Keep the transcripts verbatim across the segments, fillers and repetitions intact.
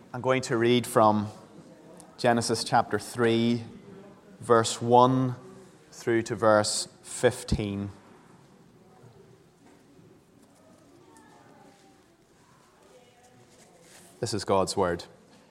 I'm going to read from Genesis chapter three, verse one through to verse fifteen. This is God's word.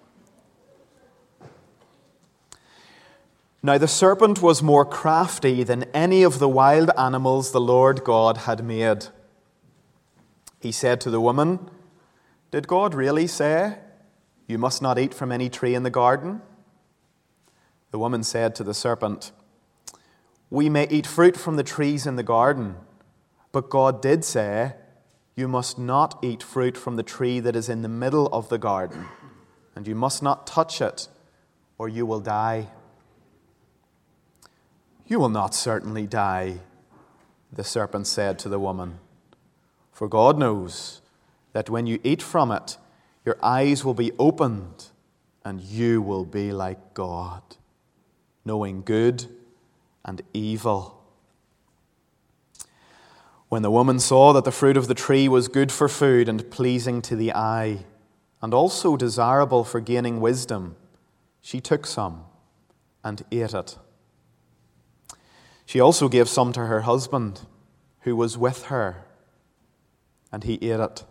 Now the serpent was more crafty than any of the wild animals the Lord God had made. He said to the woman, "Did God really say, 'You must not eat from any tree in the garden'?" The woman said to the serpent, "We may eat fruit from the trees in the garden, but God did say, 'You must not eat fruit from the tree that is in the middle of the garden, and you must not touch it, or you will die.'" "You will not certainly die," the serpent said to the woman, "for God knows that when you eat from it, your eyes will be opened, and you will be like God, knowing good and evil." When the woman saw that the fruit of the tree was good for food and pleasing to the eye, and also desirable for gaining wisdom, she took some and ate it. She also gave some to her husband, who was with her, and he ate it.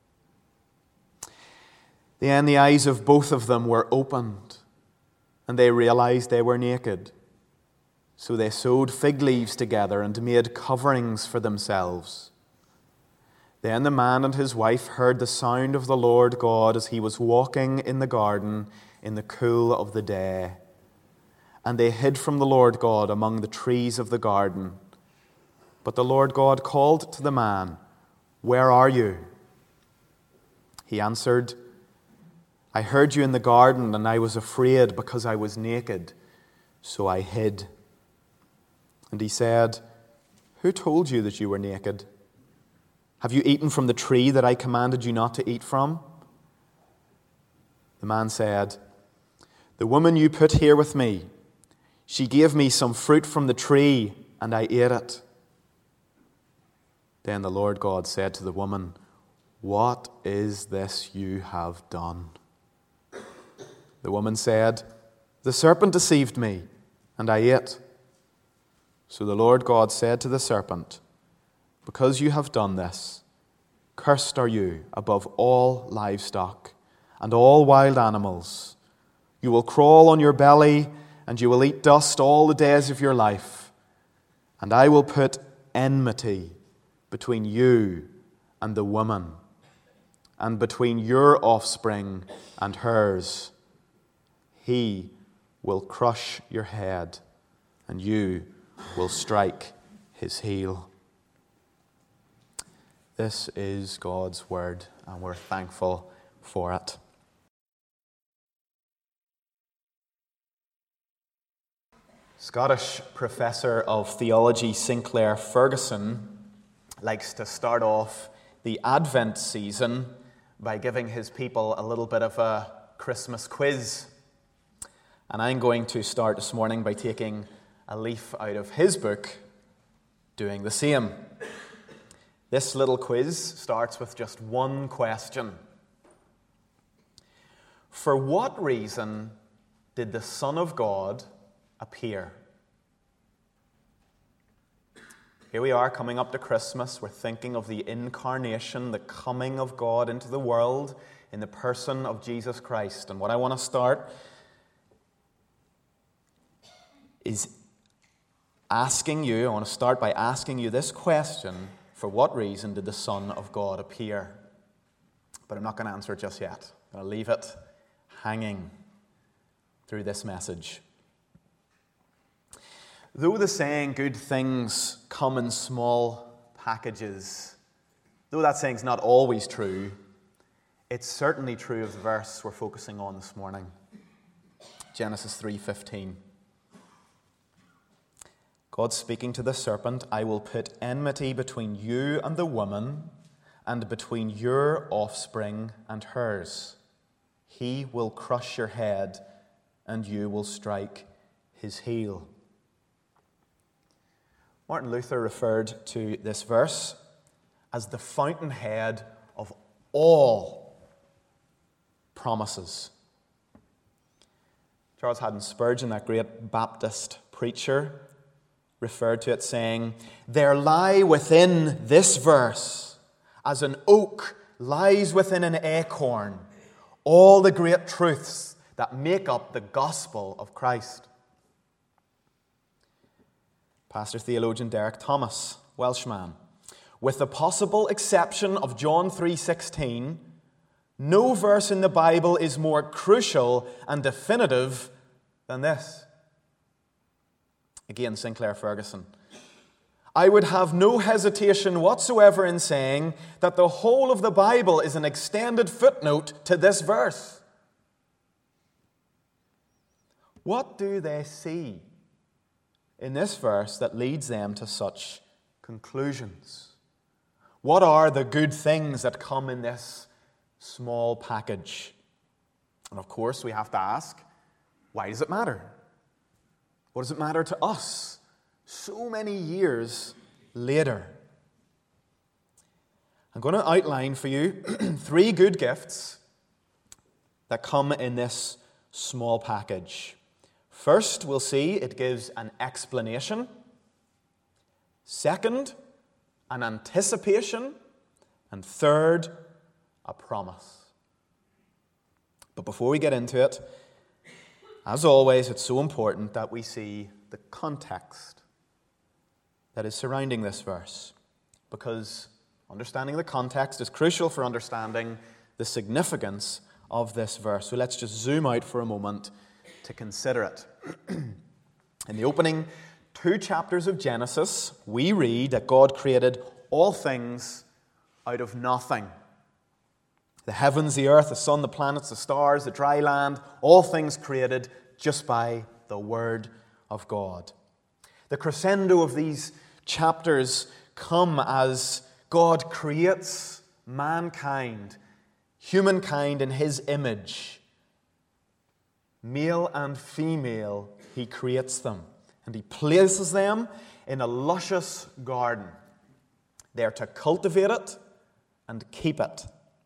Then the eyes of both of them were opened, and they realized they were naked. So they sewed fig leaves together and made coverings for themselves. Then the man and his wife heard the sound of the Lord God as he was walking in the garden in the cool of the day. And they hid from the Lord God among the trees of the garden. But the Lord God called to the man, "Where are you?" He answered, "I heard you in the garden, and I was afraid because I was naked, so I hid." And he said, "Who told you that you were naked? Have you eaten from the tree that I commanded you not to eat from?" The man said, "The woman you put here with me, she gave me some fruit from the tree, and I ate it." Then the Lord God said to the woman, "What is this you have done?" The woman said, "The serpent deceived me, and I ate." So the Lord God said to the serpent, "Because you have done this, cursed are you above all livestock and all wild animals. You will crawl on your belly, and you will eat dust all the days of your life. And I will put enmity between you and the woman, and between your offspring and hers. He will crush your head, and you will strike his heel." This is God's word, and we're thankful for it. Scottish professor of theology Sinclair Ferguson likes to start off the Advent season by giving his people a little bit of a Christmas quiz. And I'm going to start this morning by taking a leaf out of his book, doing the same. This little quiz starts with just one question. For what reason did the Son of God appear? Here we are coming up to Christmas. We're thinking of the incarnation, the coming of God into the world in the person of Jesus Christ. And what I want to start is asking you, I want to start by asking you this question: for what reason did the Son of God appear? But I'm not going to answer it just yet. I'm going to leave it hanging through this message. Though the saying, "good things come in small packages," though that saying's not always true, it's certainly true of the verse we're focusing on this morning. Genesis three fifteen. God speaking to the serpent, "I will put enmity between you and the woman, and between your offspring and hers. He will crush your head, and you will strike his heel." Martin Luther referred to this verse as the fountainhead of all promises Charles Haddon Spurgeon, that great Baptist preacher, referred to it saying, "There lie within this verse, as an oak lies within an acorn, all the great truths that make up the gospel of Christ." Pastor theologian Derek Thomas, Welshman, "With the possible exception of John three sixteen, no verse in the Bible is more crucial and definitive than this." Again, Sinclair Ferguson, "I would have no hesitation whatsoever in saying that the whole of the Bible is an extended footnote to this verse." What do they see in this verse that leads them to such conclusions? What are the good things that come in this small package? And of course, we have to ask, why does it matter? What does it matter to us so many years later? I'm going to outline for you three good gifts that come in this small package. First, we'll see it gives an explanation. Second, an anticipation. And third, a promise. But before we get into it, as always, it's so important that we see the context that is surrounding this verse, because understanding the context is crucial for understanding the significance of this verse. So let's just zoom out for a moment to consider it. In the opening two chapters of Genesis, we read that God created all things out of nothing. The heavens, the earth, the sun, the planets, the stars, the dry land, all things created just by the word of God. The crescendo of these chapters come as God creates mankind, humankind in his image. Male and female, he creates them. And he places them in a luscious garden. They are to cultivate it and keep it.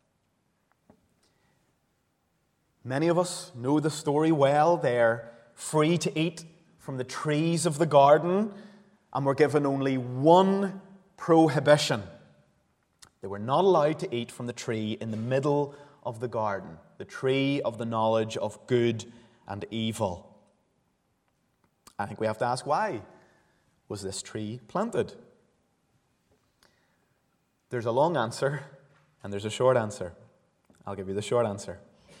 Many of us know the story well. They're free to eat from the trees of the garden, and were given only one prohibition. They were not allowed to eat from the tree in the middle of the garden, the tree of the knowledge of good and evil. I think we have to ask, why was this tree planted? There's a long answer, and there's a short answer. I'll give you the short answer.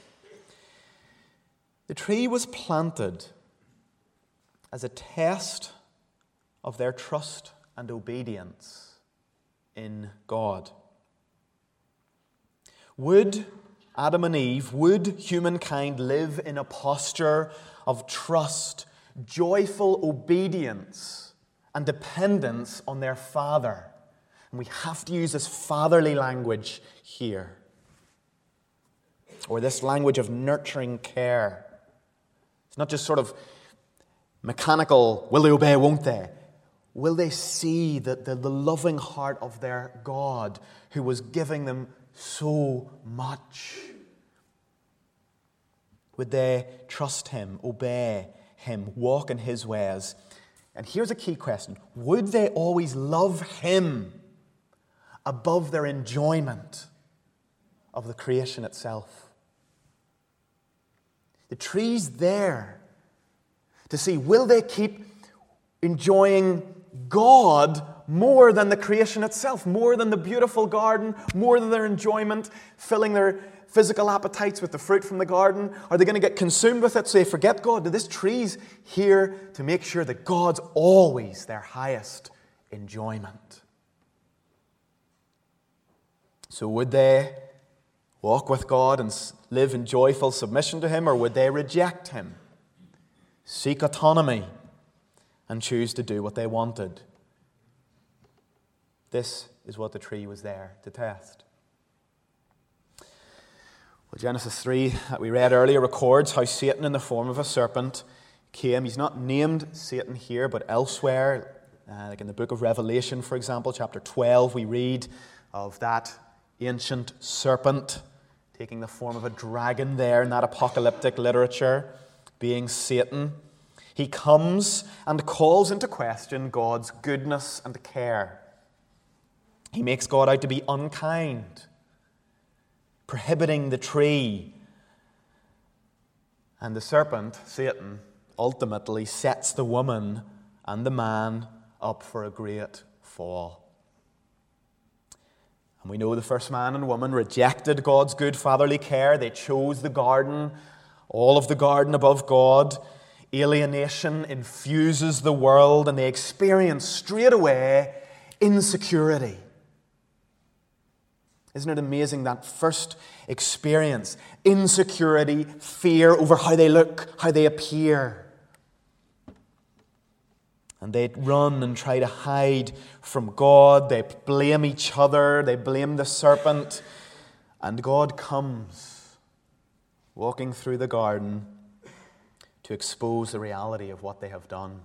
The tree was planted as a test of their trust and obedience in God. Would Adam and Eve, would humankind live in a posture of trust, joyful obedience, and dependence on their Father? And we have to use this fatherly language here, or this language of nurturing care. It's not just sort of mechanical, will they obey, won't they? Will they see the, the, the loving heart of their God who was giving them so much? Would they trust him, obey him, walk in his ways? And here's a key question. Would they always love him above their enjoyment of the creation itself? The tree's there to see, will they keep enjoying God more than the creation itself, more than the beautiful garden, more than their enjoyment, filling their physical appetites with the fruit from the garden? Are they going to get consumed with it so they forget God? This tree's here to make sure that God's always their highest enjoyment. So would they walk with God and live in joyful submission to him, or would they reject him, seek autonomy, and choose to do what they wanted? This is what the tree was there to test. Well, Genesis three, that we read earlier, records how Satan, in the form of a serpent, came. He's not named Satan here, but elsewhere, uh, like in the book of Revelation, for example, chapter twelve, we read of that ancient serpent taking the form of a dragon there in that apocalyptic literature. being Satan, he comes and calls into question God's goodness and care. He makes God out to be unkind, prohibiting the tree. And the serpent, Satan, ultimately sets the woman and the man up for a great fall. And we know the first man and woman rejected God's good fatherly care. They chose the garden, all of the garden above God. Alienation infuses the world, and they experience straight away insecurity. Isn't it amazing, that first experience? Insecurity, fear over how they look, how they appear. And they run and try to hide from God. They blame each other. They blame the serpent. And God comes, walking through the garden, to expose the reality of what they have done.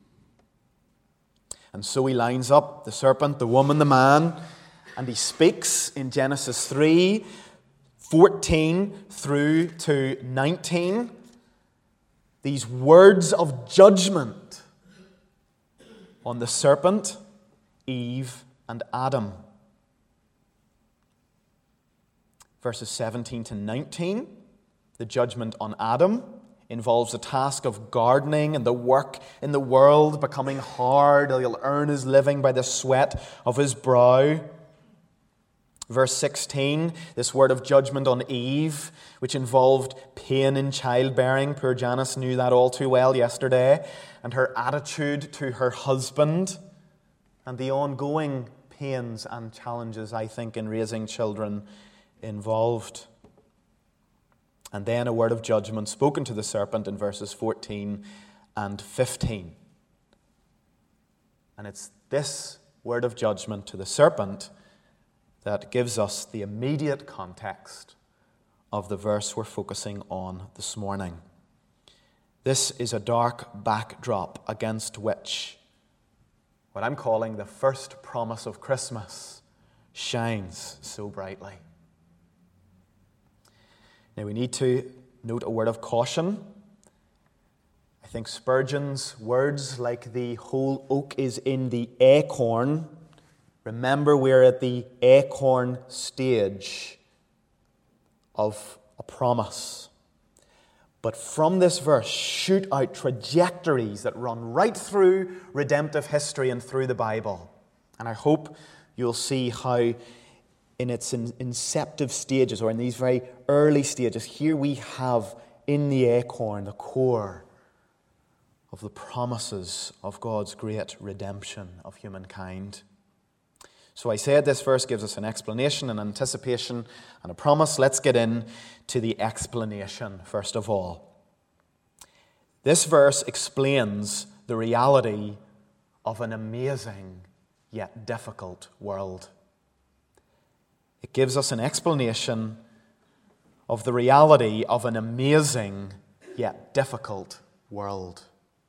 And so he lines up the serpent, the woman, the man, and he speaks in Genesis three, fourteen through to nineteen, these words of judgment on the serpent, Eve, and Adam. Verses seventeen to nineteen, the judgment on Adam involves a task of gardening and the work in the world becoming hard. He'll earn his living by the sweat of his brow. Verse sixteen, this word of judgment on Eve, which involved pain in childbearing. Poor Janice knew that all too well yesterday. And her attitude to her husband, and the ongoing pains and challenges, I think, in raising children involved. And then a word of judgment spoken to the serpent in verses fourteen and fifteen. And it's this word of judgment to the serpent that gives us the immediate context of the verse we're focusing on this morning. This is a dark backdrop against which what I'm calling the first promise of Christmas shines so brightly. Now we need to note a word of caution. I think Spurgeon's words, like the whole oak is in the acorn. Remember, we're at the acorn stage of a promise. But from this verse shoot out trajectories that run right through redemptive history and through the Bible. And I hope you'll see how in its inceptive stages, or in these very early stages, here we have in the acorn the core of the promises of God's great redemption of humankind. So I said this verse gives us an explanation, an anticipation, and a promise. Let's get in to the explanation first of all. This verse explains the reality of an amazing yet difficult world. It gives us an explanation of the reality of an amazing yet difficult world.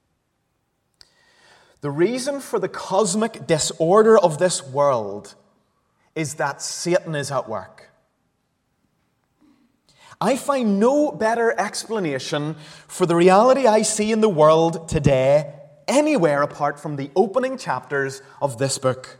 The reason for the cosmic disorder of this world is that Satan is at work. I find no better explanation for the reality I see in the world today anywhere apart from the opening chapters of this book.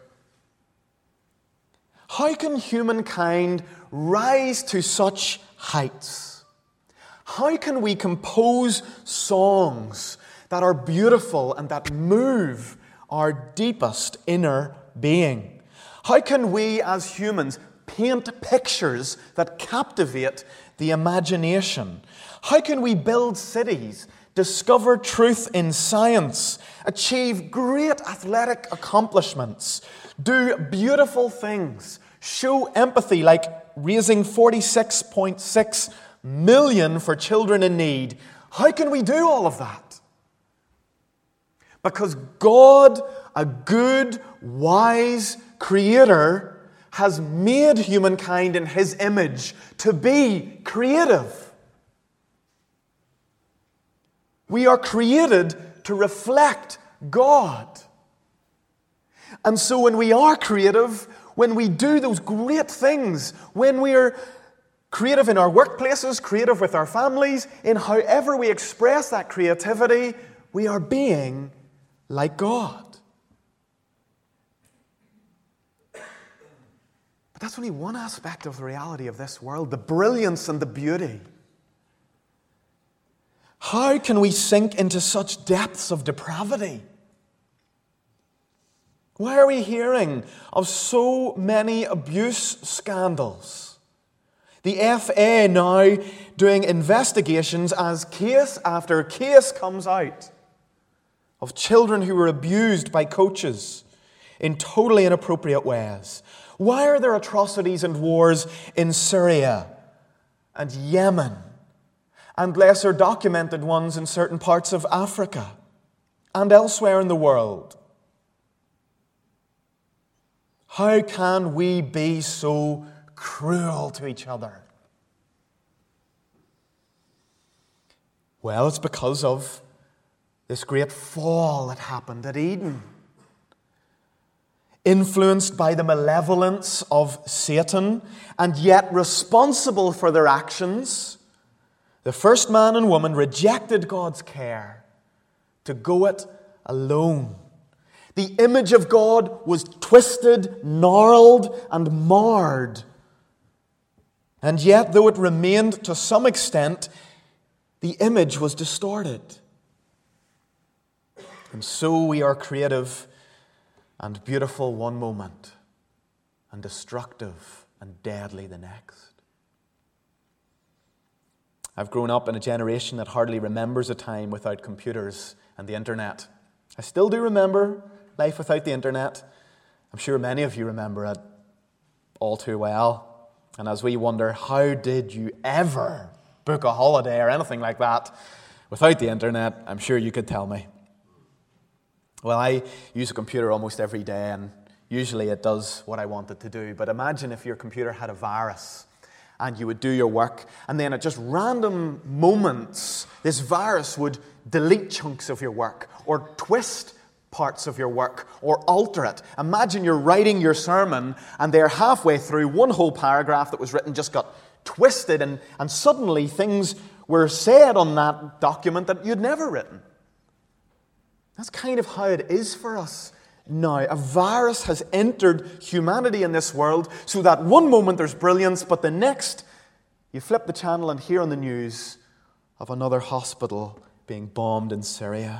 How can humankind rise to such heights? How can we compose songs that are beautiful and that move our deepest inner being? How can we as humans paint pictures that captivate the imagination? How can we build cities, discover truth in science, achieve great athletic accomplishments, do beautiful things, show empathy like raising forty-six point six million for children in need? How can we do all of that? Because God, a good, wise Creator, has made humankind in His image to be creative. We are created to reflect God. And so when we are creative, when we do those great things, when we are Creative in our workplaces, creative with our families, in however we express that creativity, we are being like God. But that's only one aspect of the reality of this world, the brilliance and the beauty. How can we sink into such depths of depravity? Why are we hearing of so many abuse scandals? The F A now doing investigations as case after case comes out of children who were abused by coaches in totally inappropriate ways. Why are there atrocities and wars in Syria and Yemen and lesser documented ones in certain parts of Africa and elsewhere in the world? How can we be so cruel to each other? Well, it's because of this great fall that happened at Eden. Influenced by the malevolence of Satan, and yet responsible for their actions, the first man and woman rejected God's care to go it alone. The image of God was twisted, gnarled, and marred. And yet, though it remained to some extent, the image was distorted. And so we are creative and beautiful one moment, and destructive and deadly the next. I've grown up in a generation that hardly remembers a time without computers and the internet. I still do remember life without the internet. I'm sure many of you remember it all too well. And as we wonder, how did you ever book a holiday or anything like that without the internet, I'm sure you could tell me. Well, I use a computer almost every day, and usually it does what I want it to do. But imagine if your computer had a virus and you would do your work, and then at just random moments, this virus would delete chunks of your work or twist parts of your work or alter it. Imagine you're writing your sermon and there halfway through, one whole paragraph that was written just got twisted, and, and suddenly things were said on that document that you'd never written. That's kind of how it is for us now. A virus has entered humanity in this world so that one moment there's brilliance, but the next you flip the channel and hear on the news of another hospital being bombed in Syria.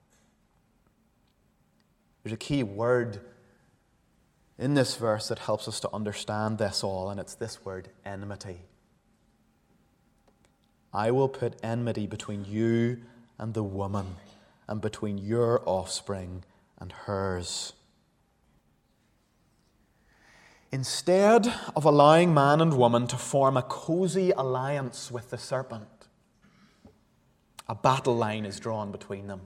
There's a key word in this verse that helps us to understand this all, and it's this word, enmity. I will put enmity between you and the woman, and between your offspring and hers. Instead of allowing man and woman to form a cozy alliance with the serpent, a battle line is drawn between them.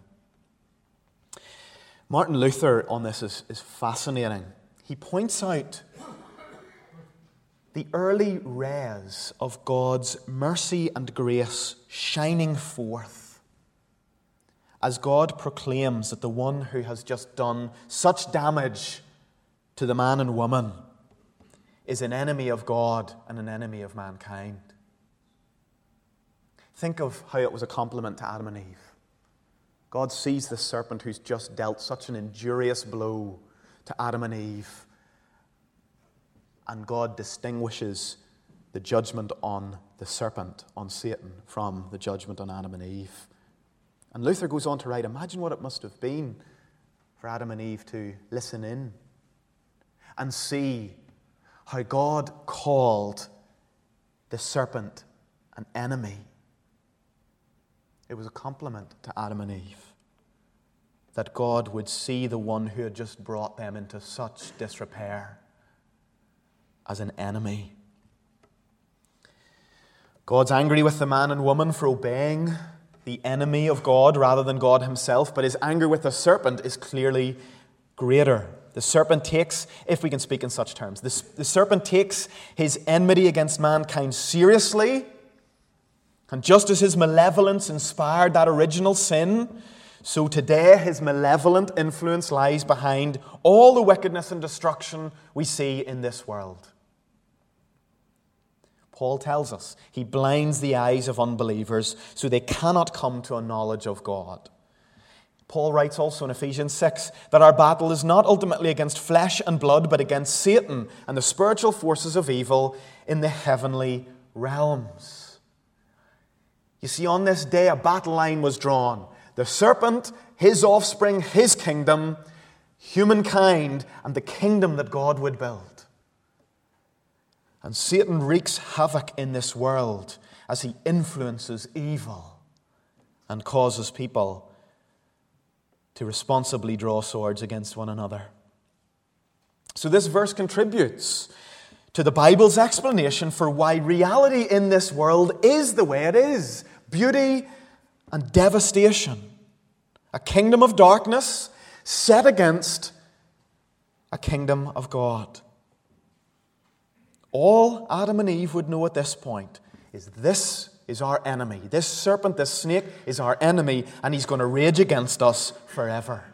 Martin Luther on this is, is fascinating. He points out the early rays of God's mercy and grace shining forth as God proclaims that the one who has just done such damage to the man and woman is an enemy of God and an enemy of mankind. Think of how it was a compliment to Adam and Eve. God sees the serpent who's just dealt such an injurious blow to Adam and Eve, and God distinguishes the judgment on the serpent, on Satan, from the judgment on Adam and Eve. And Luther goes on to write, imagine what it must have been for Adam and Eve to listen in and see how God called the serpent an enemy. It was a compliment to Adam and Eve that God would see the one who had just brought them into such disrepair as an enemy. God's angry with the man and woman for obeying the enemy of God rather than God himself, but his anger with the serpent is clearly greater. The serpent takes, if we can speak in such terms, the, the serpent takes his enmity against mankind seriously, and just as his malevolence inspired that original sin, so today his malevolent influence lies behind all the wickedness and destruction we see in this world. Paul tells us. He blinds the eyes of unbelievers so they cannot come to a knowledge of God. Paul writes also in Ephesians six that our battle is not ultimately against flesh and blood, but against Satan and the spiritual forces of evil in the heavenly realms. You see, on this day a battle line was drawn. The serpent, his offspring, his kingdom, humankind, and the kingdom that God would build. And Satan wreaks havoc in this world as he influences evil and causes people to responsibly draw swords against one another. So this verse contributes to the Bible's explanation for why reality in this world is the way it is. Beauty and devastation. A kingdom of darkness set against a kingdom of God. All Adam and Eve would know at this point is this is our enemy. This serpent, this snake is our enemy, and he's going to rage against us forever.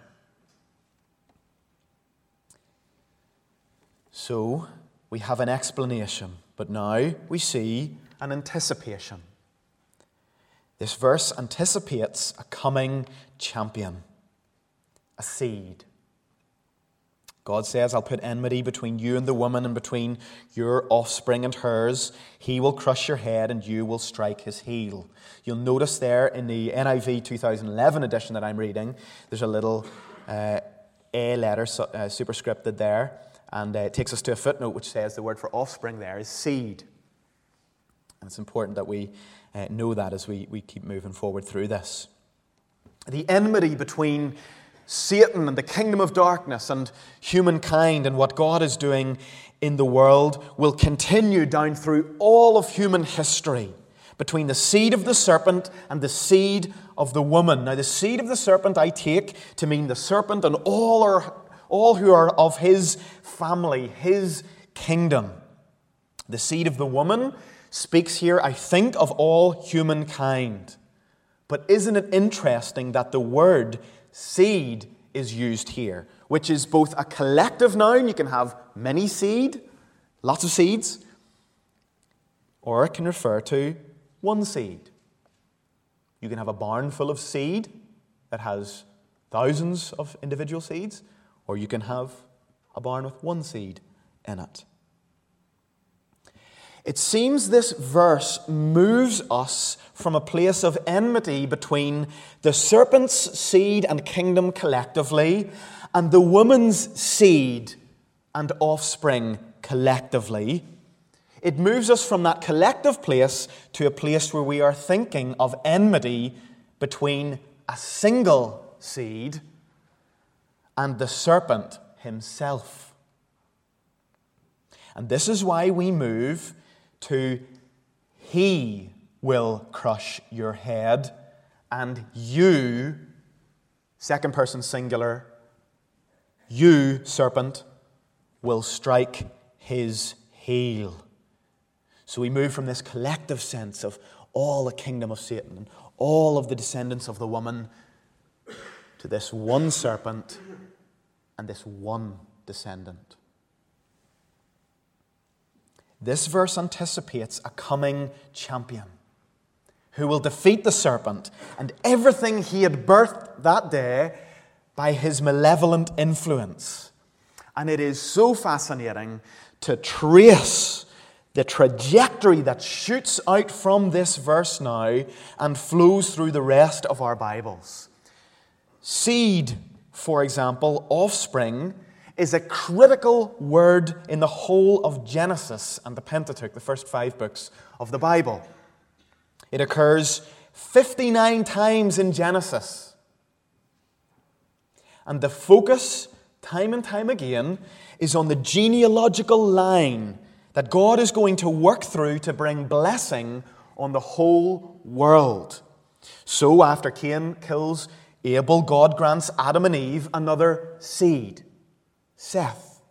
So, we have an explanation, but now we see an anticipation. This verse anticipates a coming champion, a seed. God says, I'll put enmity between you and the woman and between your offspring and hers. He will crush your head and you will strike his heel. You'll notice there in the N I V twenty eleven edition that I'm reading, there's a little uh, A letter uh, superscripted there, and uh, it takes us to a footnote which says the word for offspring there is seed. And it's important that we uh, know that as we, we keep moving forward through this. The enmity between Satan and the kingdom of darkness and humankind and what God is doing in the world will continue down through all of human history between the seed of the serpent and the seed of the woman. Now, the seed of the serpent I take to mean the serpent and all, are, all who are of his family, his kingdom. The seed of the woman speaks here, I think, of all humankind. But isn't it interesting that the word seed is used here, which is both a collective noun, you can have many seed, lots of seeds, or it can refer to one seed. You can have a barn full of seed that has thousands of individual seeds, or you can have a barn with one seed in it. It seems this verse moves us from a place of enmity between the serpent's seed and kingdom collectively and the woman's seed and offspring collectively. It moves us from that collective place to a place where we are thinking of enmity between a single seed and the serpent himself. And this is why we move to he will crush your head, and you, second person singular, you, serpent, will strike his heel. So we move from this collective sense of all the kingdom of Satan and all of the descendants of the woman to this one serpent and this one descendant. This verse anticipates a coming champion who will defeat the serpent and everything he had birthed that day by his malevolent influence. And it is so fascinating to trace the trajectory that shoots out from this verse now and flows through the rest of our Bibles. Seed, for example, offspring, is a critical word in the whole of Genesis and the Pentateuch, the first five books of the Bible. It occurs fifty-nine times in Genesis. And the focus, time and time again, is on the genealogical line that God is going to work through to bring blessing on the whole world. So after Cain kills Abel, God grants Adam and Eve another seed, Seth.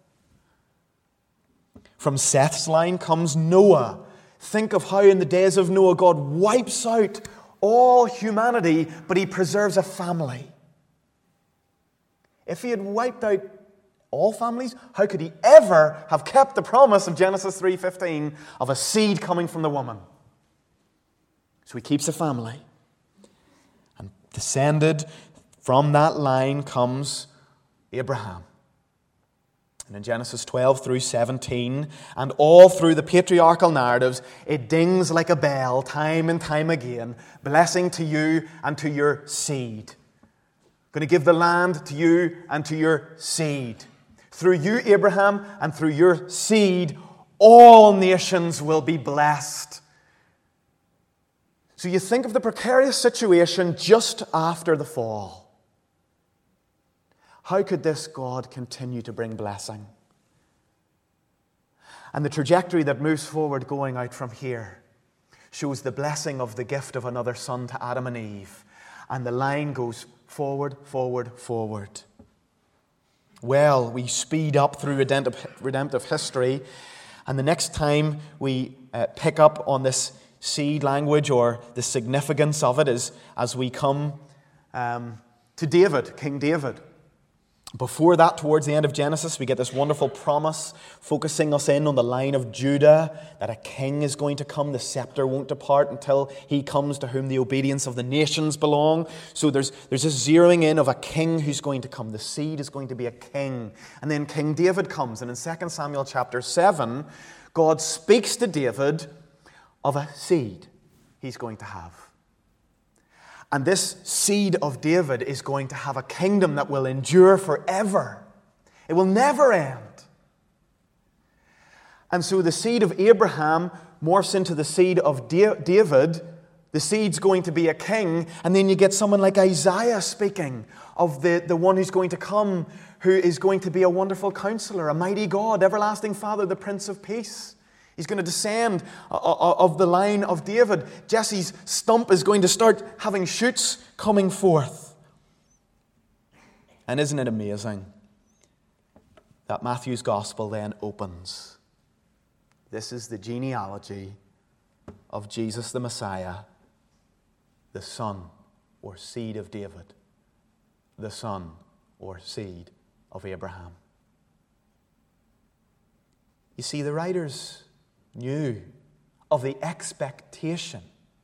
From Seth's line comes Noah. Think of how in the days of Noah God wipes out all humanity, but he preserves a family. If he had wiped out all families? How could he ever have kept the promise of Genesis three fifteen of a seed coming from the woman? So he keeps a family. And descended from that line comes Abraham. And in Genesis twelve through seventeen, and all through the patriarchal narratives, it dings like a bell time and time again. Blessing to you and to your seed. I'm going to give the land to you and to your seed. Through you, Abraham, and through your seed, all nations will be blessed. So you think of the precarious situation just after the fall. How could this God continue to bring blessing? And the trajectory that moves forward going out from here shows the blessing of the gift of another son to Adam and Eve. And the line goes forward, forward, forward. Well, we speed up through redemptive, redemptive history, and the next time we uh, pick up on this seed language or the significance of it is as we come um, to David, King David. Before that, towards the end of Genesis, we get this wonderful promise focusing us in on the line of Judah, that a king is going to come. The scepter won't depart until he comes to whom the obedience of the nations belong. So there's, there's this zeroing in of a king who's going to come. The seed is going to be a king. And then King David comes. And in Second Samuel chapter seven, God speaks to David of a seed he's going to have. And this seed of David is going to have a kingdom that will endure forever. It will never end. And so the seed of Abraham morphs into the seed of David. The seed's going to be a king. And then you get someone like Isaiah speaking of the, the one who's going to come, who is going to be a wonderful counselor, a mighty God, everlasting Father, the Prince of Peace. He's going to descend of the line of David. Jesse's stump is going to start having shoots coming forth. And isn't it amazing that Matthew's Gospel then opens? This is the genealogy of Jesus the Messiah, the son or seed of David, the son or seed of Abraham. You see, the writers knew of the expectation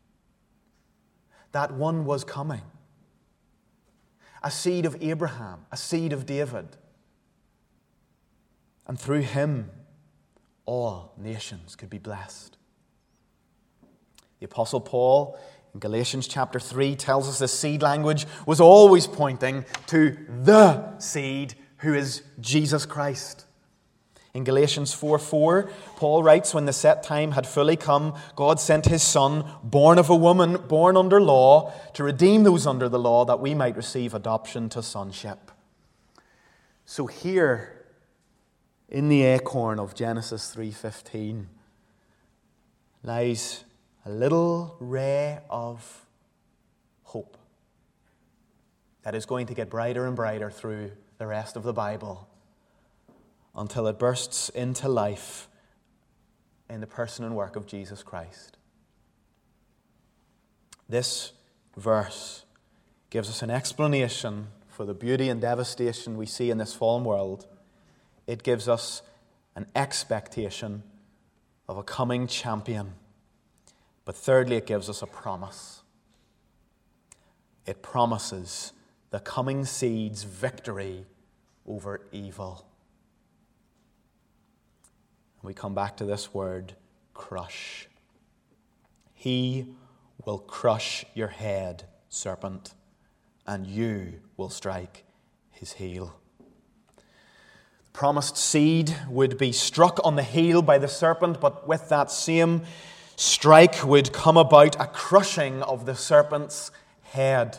that one was coming. A seed of Abraham, a seed of David. And through him, all nations could be blessed. The Apostle Paul in Galatians chapter three tells us this seed language was always pointing to the seed who is Jesus Christ. In Galatians four four, Paul writes, when the set time had fully come, God sent his Son, born of a woman, born under law, to redeem those under the law, that we might receive adoption to sonship. So here, in the acorn of Genesis three fifteen, lies a little ray of hope that is going to get brighter and brighter through the rest of the Bible, until it bursts into life in the person and work of Jesus Christ. This verse gives us an explanation for the beauty and devastation we see in this fallen world. It gives us an expectation of a coming champion. But thirdly, it gives us a promise. It promises the coming seed's victory over evil. We come back to this word, crush. He will crush your head, serpent, and you will strike his heel. The promised seed would be struck on the heel by the serpent, but with that same strike would come about a crushing of the serpent's head.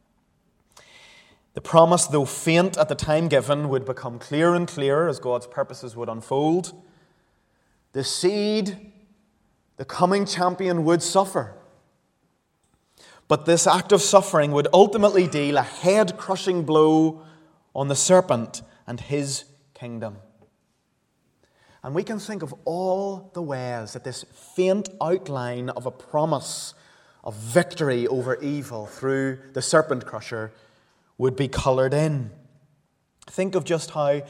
The promise, though faint at the time given, would become clearer and clearer as God's purposes would unfold. The seed, the coming champion, would suffer. But this act of suffering would ultimately deal a head-crushing blow on the serpent and his kingdom. And we can think of all the ways that this faint outline of a promise of victory over evil through the serpent crusher would be coloured in. Think of just how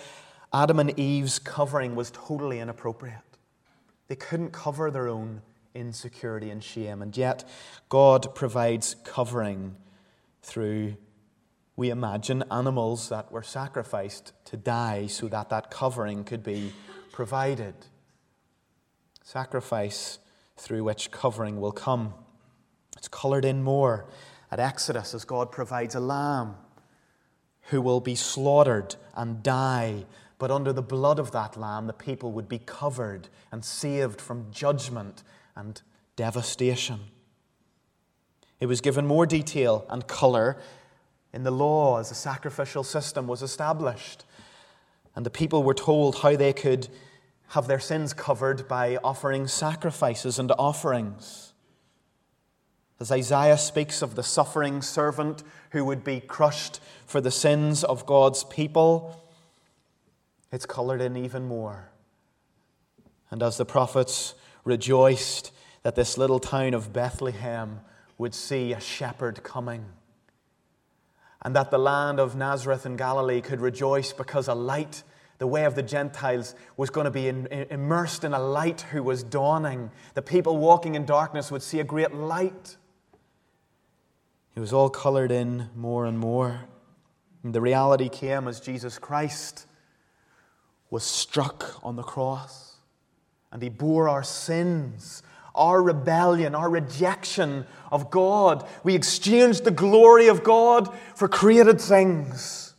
Adam and Eve's covering was totally inappropriate. They couldn't cover their own insecurity and shame, and yet God provides covering through, we imagine, animals that were sacrificed to die so that that covering could be provided. Sacrifice through which covering will come. It's coloured in more at Exodus as God provides a lamb who will be slaughtered and die, but under the blood of that lamb the people would be covered and saved from judgment and devastation. It was given more detail and colour in the law as the sacrificial system was established, and the people were told how they could have their sins covered by offering sacrifices and offerings. As Isaiah speaks of the suffering servant who would be crushed for the sins of God's people, it's coloured in even more. And as the prophets rejoiced that this little town of Bethlehem would see a shepherd coming, and that the land of Nazareth in Galilee could rejoice because a light, the way of the Gentiles, was going to be in, in, immersed in a light who was dawning. The people walking in darkness would see a great light. It was all coloured in more and more. And the reality came as Jesus Christ was struck on the cross, and He bore our sins, our rebellion, our rejection of God. We exchanged the glory of God for created things,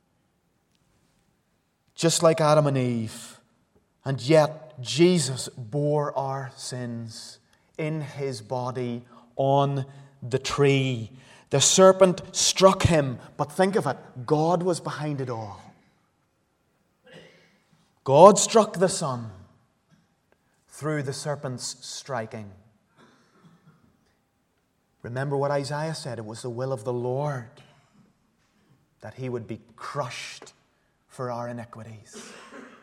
just like Adam and Eve. And yet Jesus bore our sins in His body on the tree. The serpent struck Him, but think of it, God was behind it all. God struck the Son through the serpent's striking. Remember what Isaiah said, it was the will of the Lord that He would be crushed for our iniquities.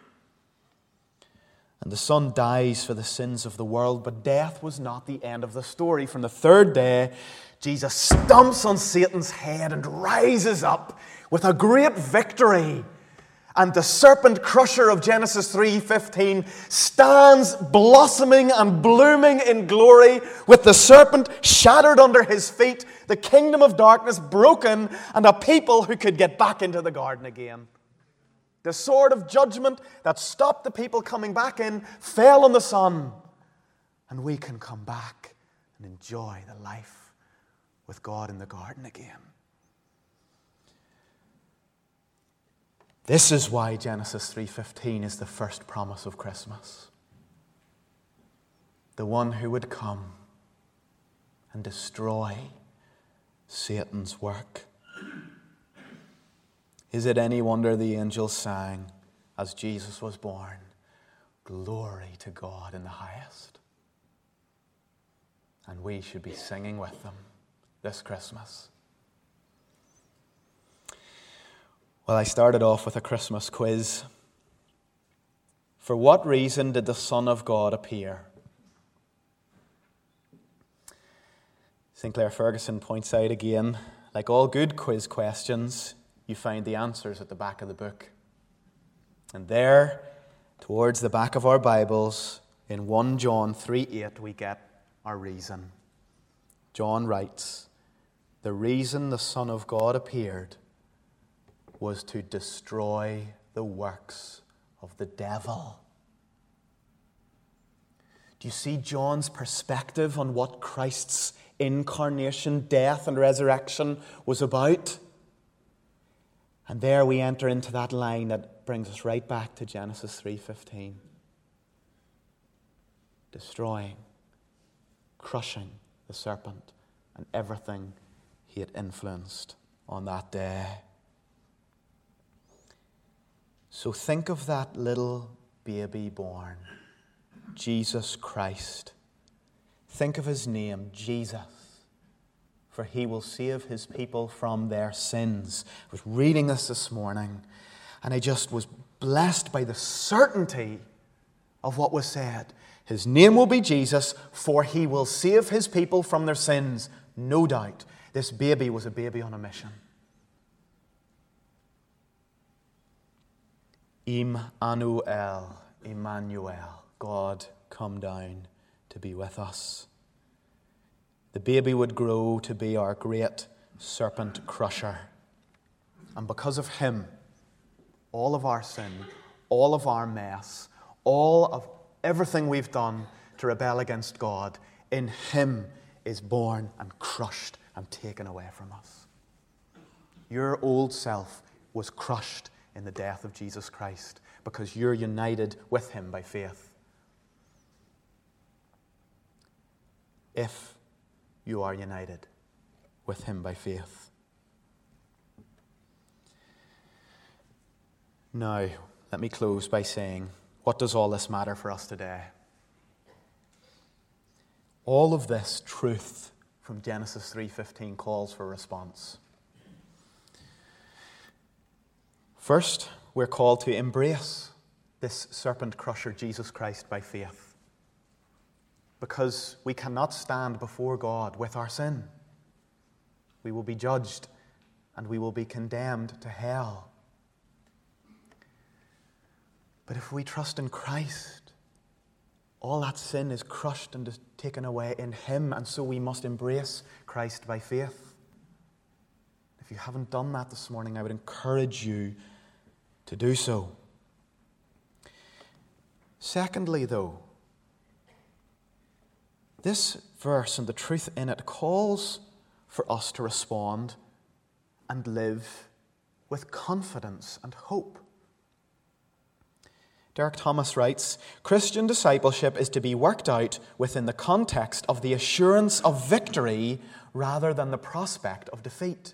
And the Son dies for the sins of the world, but death was not the end of the story. From the third day, Jesus stomps on Satan's head and rises up with a great victory. And the serpent crusher of Genesis three fifteen stands blossoming and blooming in glory, with the serpent shattered under his feet, the kingdom of darkness broken, and a people who could get back into the garden again. The sword of judgment that stopped the people coming back in fell on the Son, and we can come back and enjoy the life with God in the garden again. This is why Genesis three fifteen is the first promise of Christmas. The one who would come and destroy Satan's work. Is it any wonder the angels sang as Jesus was born, "Glory to God in the highest"? And we should be singing with them this Christmas. Well, I started off with a Christmas quiz. For what reason did the Son of God appear? Sinclair Ferguson points out again, like all good quiz questions, you find the answers at the back of the book. And there, towards the back of our Bibles, in First John three eight, we get our reason. John writes, "The reason the Son of God appeared was to destroy the works of the devil." Do you see John's perspective on what Christ's incarnation, death, and resurrection was about? And there we enter into that line that brings us right back to Genesis three fifteen. Destroying, crushing the serpent and everything he had influenced on that day. So think of that little baby born, Jesus Christ. Think of His name, Jesus, for He will save His people from their sins. I was reading this this morning, and I just was blessed by the certainty of what was said. His name will be Jesus, for He will save His people from their sins. No doubt, this baby was a baby on a mission. Immanuel, Emmanuel, God come down to be with us. The baby would grow to be our great serpent crusher. And because of him, all of our sin, all of our mess, all of everything we've done to rebel against God, in him is born and crushed and taken away from us. Your old self was crushed in the death of Jesus Christ because you're united with him by faith. If you are united with him by faith. Now, let me close by saying, what does all this matter for us today? All of this truth from Genesis three fifteen calls for a response. First, we're called to embrace this serpent crusher, Jesus Christ, by faith. Because we cannot stand before God with our sin. We will be judged and we will be condemned to hell. But if we trust in Christ, all that sin is crushed and is taken away in him, and so we must embrace Christ by faith. If you haven't done that this morning, I would encourage you to do so. Secondly, though, this verse and the truth in it calls for us to respond and live with confidence and hope. Derek Thomas writes, Christian discipleship is to be worked out within the context of the assurance of victory rather than the prospect of defeat.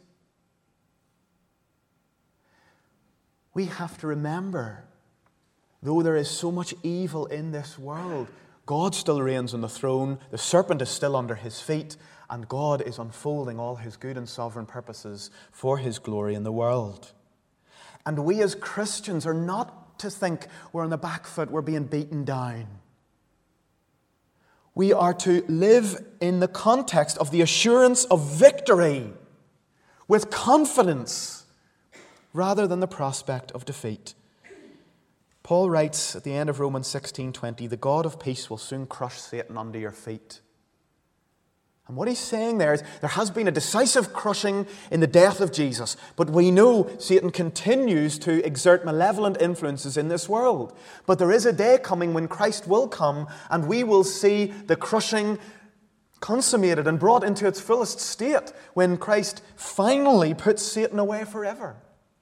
We have to remember, though there is so much evil in this world, God still reigns on the throne, the serpent is still under his feet, and God is unfolding all his good and sovereign purposes for his glory in the world. And we as Christians are not to think we're on the back foot, we're being beaten down. We are to live in the context of the assurance of victory with confidence rather than the prospect of defeat. Paul writes at the end of Romans sixteen twenty, the God of peace will soon crush Satan under your feet. And what he's saying there is there has been a decisive crushing in the death of Jesus, but we know Satan continues to exert malevolent influences in this world. But there is a day coming when Christ will come and we will see the crushing consummated and brought into its fullest state when Christ finally puts Satan away forever.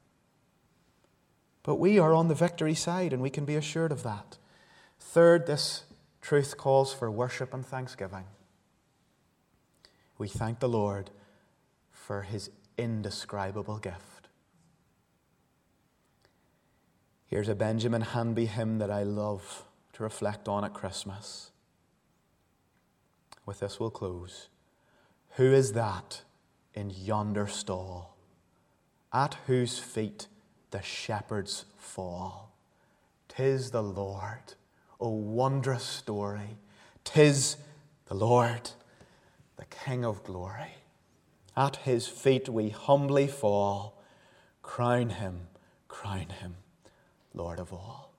But we are on the victory side and we can be assured of that. Third, this truth calls for worship and thanksgiving. We thank the Lord for his indescribable gift. Here's a Benjamin Hanby hymn that I love to reflect on at Christmas. With this we'll close. Who is that in yonder stall, at whose feet the shepherds fall? 'Tis the Lord, O wondrous story. 'Tis the Lord, the King of glory. At his feet we humbly fall. Crown him, crown him, Lord of all.